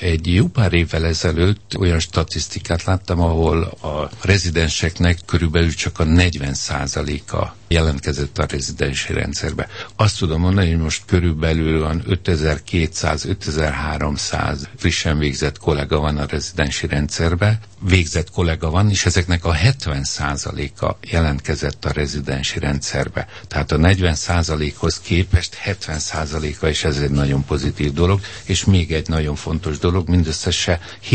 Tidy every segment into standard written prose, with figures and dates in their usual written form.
Egy jó pár évvel ezelőtt olyan statisztikát láttam, ahol a rezidenseknek körülbelül csak a 40%-a jelentkezett a rezidensi rendszerbe. Azt tudom mondani, hogy most körülbelül 5200-5300 frissen végzett kollega van a rezidensi rendszerbe, végzett kollega van, és ezeknek a 70%-a jelentkezett a rezidensi rendszerbe. Tehát a 40%-hoz képest 70%-a, és ez egy nagyon pozitív dolog, és még egy nagyon fontos dolog, mindösszesen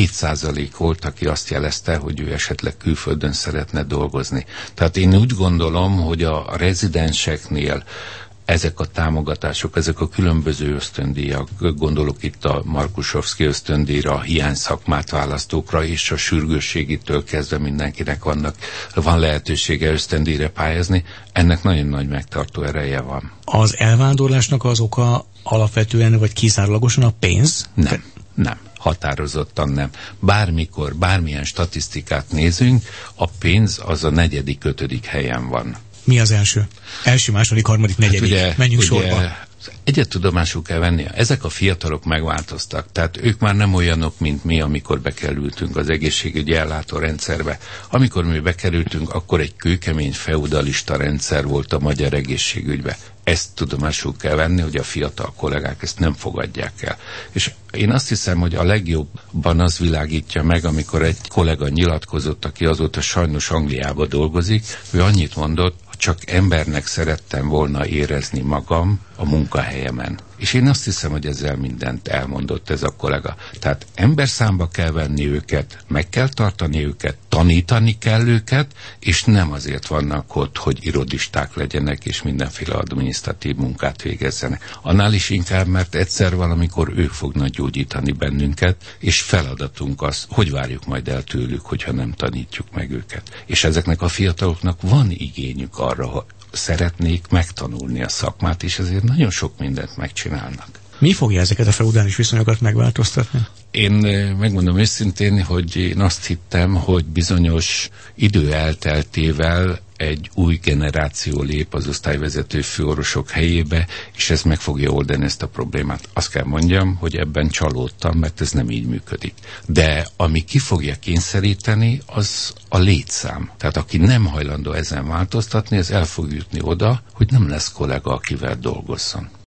7% volt, aki azt jelezte, hogy ő esetleg külföldön szeretne dolgozni. Tehát én úgy gondolom, hogy a rezidenseknél ezek a támogatások, ezek a különböző ösztöndíjak, gondolok itt a Markusovszki ösztöndíjra, a hiány szakmát választókra, és a sürgősségitől kezdve mindenkinek van lehetősége ösztöndíjra pályázni, ennek nagyon nagy megtartó ereje van. Az elvándorlásnak az oka alapvetően vagy kizárólagosan a pénz? Nem. Határozottan nem. Bármikor, bármilyen statisztikát nézünk, a pénz az a 4., 5. helyen van. Mi az első? Első, második, harmadik, negyedik. Menjünk sorba. Egyet tudomásul kell venni, ezek a fiatalok megváltoztak, tehát ők már nem olyanok, mint mi, amikor bekerültünk az egészségügyi ellátórendszerbe. Amikor mi bekerültünk, akkor egy kőkemény feudalista rendszer volt a magyar egészségügybe. Ezt tudomásul kell venni, hogy a fiatal kollégák ezt nem fogadják el. És én azt hiszem, hogy a legjobban az világítja meg, amikor egy kollega nyilatkozott, aki azóta sajnos Angliába dolgozik, ő annyit mondott, csak embernek szerettem volna érezni magam a munkahelyemen. És én azt hiszem, hogy ezzel mindent elmondott ez a kollega. Tehát emberszámba kell venni őket, meg kell tartani őket, tanítani kell őket, és nem azért vannak ott, hogy irodisták legyenek, és mindenféle adminisztratív munkát végezzenek. Annál is inkább, mert egyszer valamikor ők fognak gyógyítani bennünket, és feladatunk az, hogy várjuk majd el tőlük, hogyha nem tanítjuk meg őket. És ezeknek a fiataloknak van igényük arra, hogy szeretnék megtanulni a szakmát, és ezért nagyon sok mindent megcsinálnak. Mi fogja ezeket a feudális viszonyokat megváltoztatni? Én megmondom őszintén, hogy én azt hittem, hogy bizonyos idő elteltével egy új generáció lép az osztályvezető főorvosok helyébe, és ez meg fogja oldani ezt a problémát. Azt kell mondjam, hogy ebben csalódtam, mert ez nem így működik. De ami ki fogja kényszeríteni, az a létszám. Tehát aki nem hajlandó ezen változtatni, ez el fog jutni oda, hogy nem lesz kollega, akivel dolgozzon.